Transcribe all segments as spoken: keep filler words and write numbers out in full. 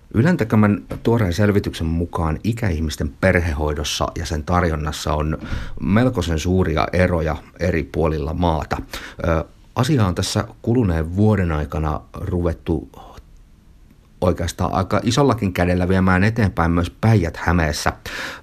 Ylen tekemän tuoreen selvityksen mukaan ikäihmisten perhehoidossa ja sen tarjonnassa on melkoisen suuria eroja eri puolilla maata. Asia on tässä kuluneen vuoden aikana ruvettu oikeastaan aika isollakin kädellä viemään eteenpäin myös Päijät-Hämeessä.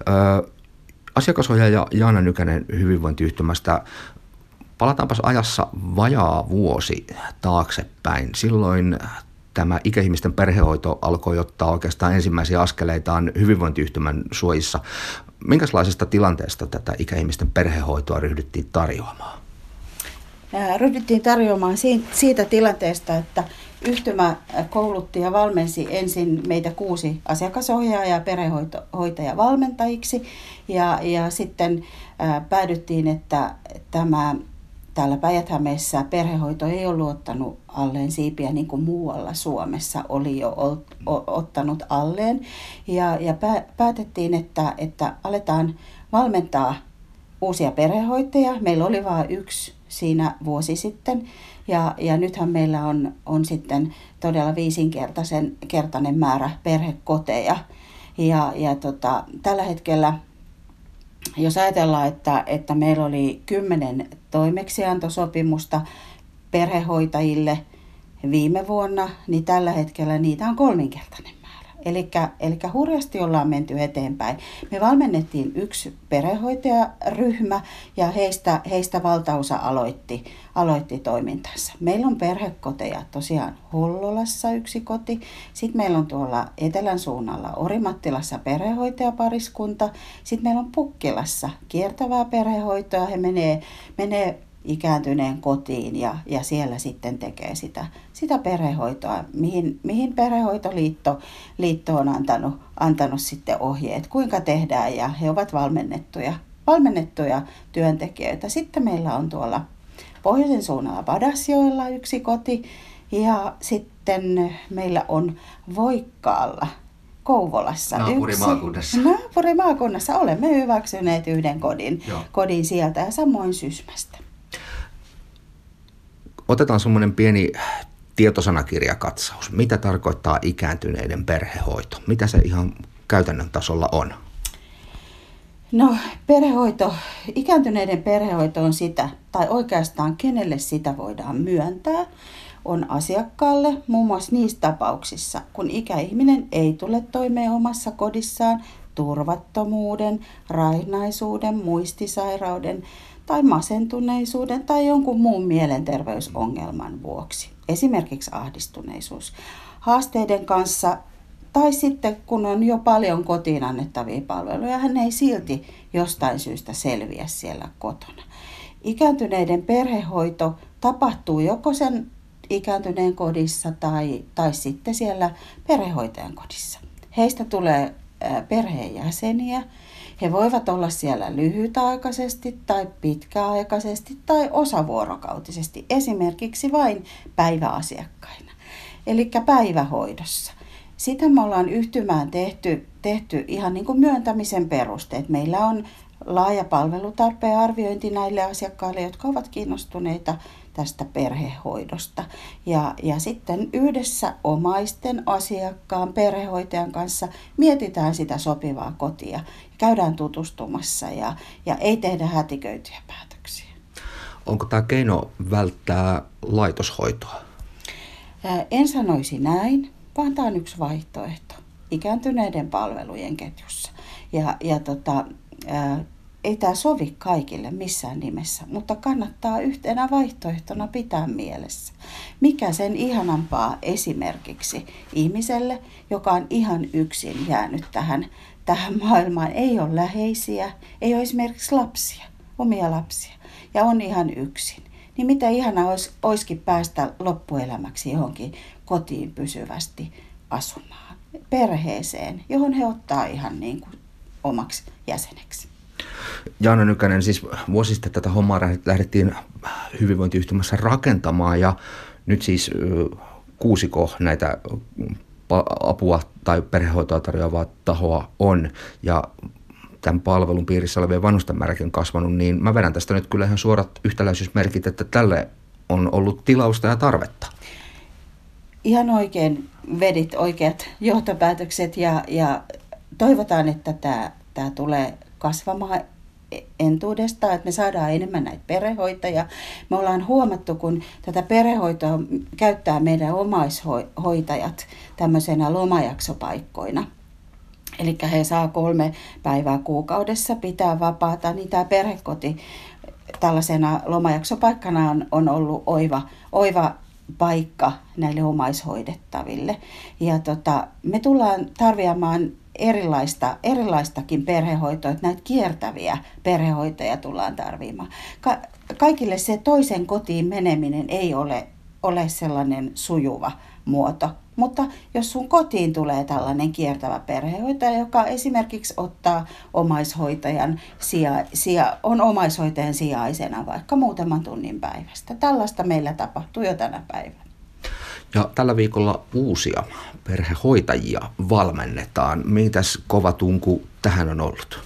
Asiakasohjaaja Jaana Nykänen hyvinvointiyhtymästä. Palataanpas ajassa vajaa vuosi taaksepäin. Silloin tämä ikäihmisten perhehoito alkoi ottaa oikeastaan ensimmäisiä askeleitaan hyvinvointiyhtymän suojissa. Minkälaisesta tilanteesta tätä ikäihmisten perhehoitoa ryhdyttiin tarjoamaan? Ryhdyttiin tarjoamaan siitä tilanteesta, että yhtymä koulutti ja valmensi ensin meitä kuusi asiakasohjaajaa perhehoitajavalmentajiksi ja, ja sitten ää, päädyttiin, että tämä täällä Päijät-Hämeessä perhehoito ei ollut ottanut alleen siipiä niin kuin muualla Suomessa oli jo ot, o, ottanut alleen. Ja, ja pää, päätettiin, että, että aletaan valmentaa uusia perhehoitajia. Meillä oli vain yksi siinä vuosi sitten. Ja, ja nythän meillä on, on sitten todella viisinkertaisen kertainen määrä perhekoteja. Ja, ja tota, tällä hetkellä, jos ajatellaan, että, että meillä oli kymmenen toimeksiantosopimusta perhehoitajille viime vuonna, niin tällä hetkellä niitä on kolminkertainen määrä. Elikkä, elikkä hurjasti ollaan menty eteenpäin. Me valmennettiin yksi perhehoitajaryhmä ja heistä, heistä valtaosa aloitti, aloitti toimintansa. Meillä on perhekoteja tosiaan Hollolassa yksi koti. Sitten meillä on tuolla etelän suunnalla Orimattilassa perhehoitajapariskunta. Sitten meillä on Pukkilassa kiertävää perhehoitoa. He menee, menee ikääntyneen kotiin ja, ja siellä sitten tekee sitä, sitä perhehoitoa, mihin, mihin perhehoitoliitto liitto on antanut, antanut sitten ohjeet, kuinka tehdään ja he ovat valmennettuja, valmennettuja työntekijöitä. Sitten meillä on tuolla pohjoisen suunnalla Padasjoella yksi koti ja sitten meillä on Voikkaalla Kouvolassa. Naapurimaakunnassa. Yksi, naapurimaakunnassa olemme hyväksyneet yhden kodin, kodin sieltä ja samoin Sysmästä. Otetaan semmoinen pieni tietosanakirjakatsaus. Mitä tarkoittaa ikääntyneiden perhehoito? Mitä se ihan käytännön tasolla on? No perhehoito, ikääntyneiden perhehoito on sitä, tai oikeastaan kenelle sitä voidaan myöntää, on asiakkaalle muun muassa niissä tapauksissa, kun ikäihminen ei tule toimeen omassa kodissaan turvattomuuden, raihnaisuuden, muistisairauden tai masentuneisuuden tai jonkun muun mielenterveysongelman vuoksi. Esimerkiksi ahdistuneisuus haasteiden kanssa tai sitten kun on jo paljon kotiin annettavia palveluja, hän ei silti jostain syystä selviä siellä kotona. Ikääntyneiden perhehoito tapahtuu joko sen ikääntyneen kodissa tai, tai sitten siellä perhehoitajan kodissa. Heistä tulee perheenjäseniä. He voivat olla siellä lyhytaikaisesti tai pitkäaikaisesti tai osavuorokautisesti, esimerkiksi vain päiväasiakkaina, eli päivähoidossa. Sitä me ollaan yhtymään tehty, tehty ihan niin kuin myöntämisen perusteet. Meillä on laaja palvelutarpeen arviointi näille asiakkaille, jotka ovat kiinnostuneita tästä perhehoidosta. Ja, ja sitten yhdessä omaisten, asiakkaan, perhehoitajan kanssa mietitään sitä sopivaa kotia. Käydään tutustumassa ja, ja ei tehdä hätiköityjä päätöksiä. Onko tämä keino välttää laitoshoitoa? Ää, en sanoisi näin, vaan tämä on yksi vaihtoehto ikääntyneiden palvelujen ketjussa. Ja, ja tota, ää, ei tämä sovi kaikille missään nimessä, mutta kannattaa yhtenä vaihtoehtona pitää mielessä. Mikä sen ihanampaa esimerkiksi ihmiselle, joka on ihan yksin jäänyt tähän, tähän maailmaan, ei ole läheisiä, ei ole esimerkiksi lapsia, omia lapsia ja on ihan yksin. Niin mitä ihanaa olisi, olisikin päästä loppuelämäksi johonkin kotiin pysyvästi asumaan, perheeseen, johon he ottaa ihan niin kuin omaksi jäseneksi. Jaana Nykänen, siis vuosi sitten tätä hommaa lähdettiin hyvinvointiyhtymässä rakentamaan ja nyt siis kuusiko näitä apua tai perhehoitoa tarjoavaa tahoa on ja tämän palvelun piirissä olevien vanhusten määräkin on kasvanut, niin mä vedän tästä nyt kyllä ihan suorat yhtäläisyysmerkit, että tälle on ollut tilausta ja tarvetta. ihan oikein vedit oikeat johtopäätökset ja, ja toivotaan, että tämä, tämä tulee kasvamaan entuudestaan, että me saadaan enemmän näitä perhehoitajia. Me ollaan huomattu, kun tätä perhehoitoa käyttää meidän omaishoitajat tämmöisenä lomajaksopaikkoina. Eli he saa kolme päivää kuukaudessa pitää vapaata, niin tämä perhekoti tällaisena lomajaksopaikkana on, on ollut oiva, oiva paikka näille omaishoidettaville. Ja tota, me tullaan tarvitsemaan erilaista, erilaistakin perhehoitoa, että näitä kiertäviä perhehoitajia tullaan tarvimaan. Ka- kaikille se toisen kotiin meneminen ei ole, ole sellainen sujuva muoto. Mutta jos sun kotiin tulee tällainen kiertävä perhehoitaja, joka esimerkiksi ottaa omaishoitajan sija, sija, on omaishoitajan sijaisena vaikka muutaman tunnin päivästä. Tällaista meillä tapahtuu jo tänä päivänä. Ja tällä viikolla uusia perhehoitajia valmennetaan. Mitäs kova tunku tähän on ollut?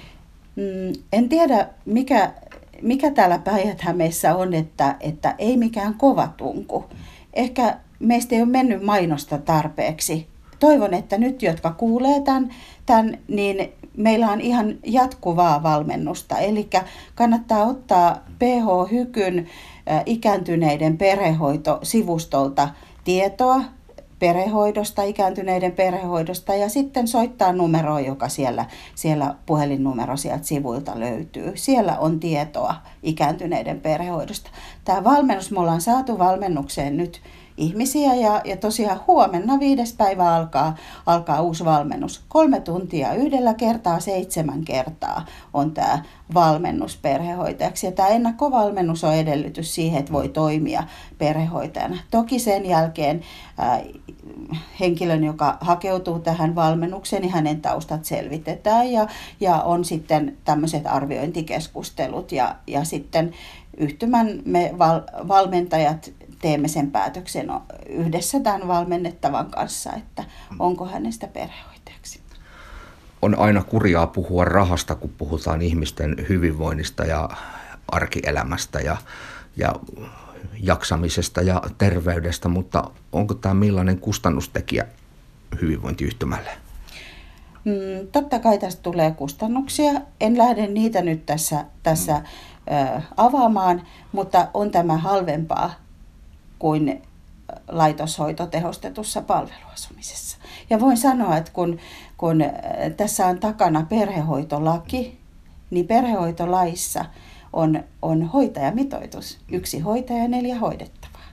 Mm, en tiedä, mikä, mikä täällä Päijät-Hämeessä on, että, että ei mikään kova tunku. Ehkä meistä ei ole mennyt mainosta tarpeeksi. Toivon, että nyt, jotka kuulee tämän, tämän niin meillä on ihan jatkuvaa valmennusta. Eli kannattaa ottaa P H Hykyn ikääntyneiden perhehoitosivustolta tietoa perhehoidosta, ikääntyneiden perhehoidosta ja sitten soittaa numeroa, joka siellä, siellä puhelinnumero sieltä sivuilta löytyy. Siellä on tietoa ikääntyneiden perhehoidosta. Tämä valmennus, me ollaan saatu valmennukseen nyt ihmisiä ja, ja tosiaan huomenna viides päivä alkaa, alkaa uusi valmennus. Kolme tuntia yhdellä kertaa, seitsemän kertaa on tämä valmennus perhehoitajaksi. Ja tämä ennakkovalmennus on edellytys siihen, että voi toimia perhehoitajana. Toki sen jälkeen ää, henkilön, joka hakeutuu tähän valmennukseen, niin hänen taustat selvitetään ja, ja on sitten tämmöiset arviointikeskustelut ja, ja sitten yhtymän me val, valmentajat teemme sen päätöksen yhdessä tämän valmennettavan kanssa, että onko hänestä perhehoitajaksi. On aina kurjaa puhua rahasta, kun puhutaan ihmisten hyvinvoinnista ja arkielämästä ja, ja jaksamisesta ja terveydestä, mutta onko tämä millainen kustannustekijä hyvinvointiyhtymälle? Mm, totta kai tästä tulee kustannuksia. En lähde niitä nyt tässä, tässä mm. ö, avaamaan, mutta on tämä halvempaa kuin laitoshoito tehostetussa palveluasumisessa. Ja voin sanoa, että kun, kun tässä on takana perhehoitolaki, niin perhehoitolaissa on, on hoitajamitoitus. Yksi hoitaja ja neljä hoidettavaa.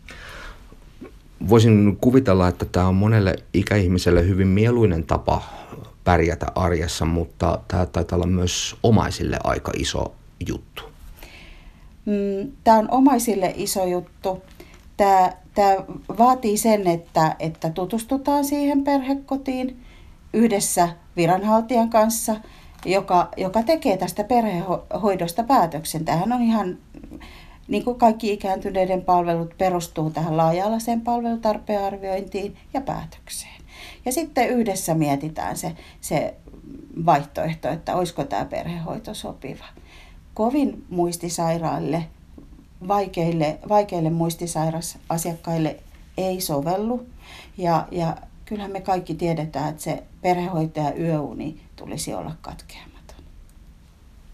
Voisin kuvitella, että tämä on monelle ikäihmiselle hyvin mieluinen tapa pärjätä arjessa, mutta tämä taitaa olla myös omaisille aika iso juttu. Tämä on omaisille iso juttu. Tämä, tämä vaatii sen, että, että tutustutaan siihen perhekotiin yhdessä viranhaltijan kanssa, joka, joka tekee tästä perhehoidosta päätöksen. Tämähän on ihan, niin kuin kaikki ikääntyneiden palvelut, perustuu tähän laaja-alaiseen palvelutarpearviointiin ja päätökseen. Ja sitten yhdessä mietitään se, se vaihtoehto, että olisiko tämä perhehoito sopiva. Kovin muistisairaille, vaikeille, vaikeille muistisairasasiakkaille ei sovellu. Ja, ja kyllähän me kaikki tiedetään, että se perhehoitajan yöuni tulisi olla katkeamaton.